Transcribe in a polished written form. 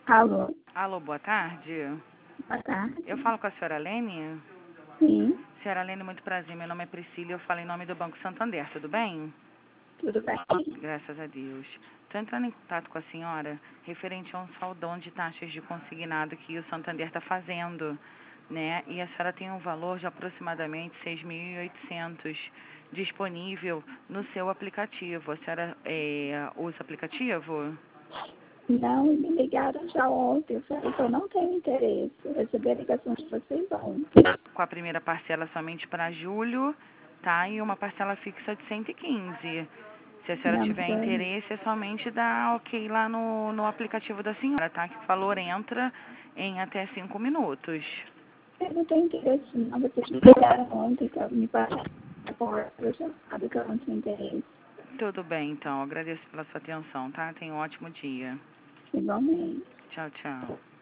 Alô, Alô, boa tarde. boa tarde. Eu falo com a senhora Lene? Sim, Senhora Lene, muito prazer. Meu nome é Priscila e eu falo em nome do Banco Santander, tudo bem? tudo bem? Graças a Deus. Estou entrando em contato com a senhora referente a um saldão de taxas de consignado que o Santander está fazendo, né? E a senhora tem um valor de aproximadamente 6.800 disponível no seu aplicativo. A senhora usa aplicativo? Não, me ligaram já ontem, eu falei que eu não tenho interesse. Eu recebi a ligação de vocês ontem. Com a primeira parcela somente para julho, tá? E uma parcela fixa de 115. Se a senhora Não, tiver interesse, é somente dar ok lá no aplicativo da senhora, tá? Que o valor entra em até 5 minutos. eu não tenho interesse não. Vocês me ligaram ontem, que me passaram a porta, eu já sabe que eu não tenho interesse. Tudo bem, então. Agradeço pela sua atenção, tá? Tenha um ótimo dia. Igualmente. Tchau, tchau.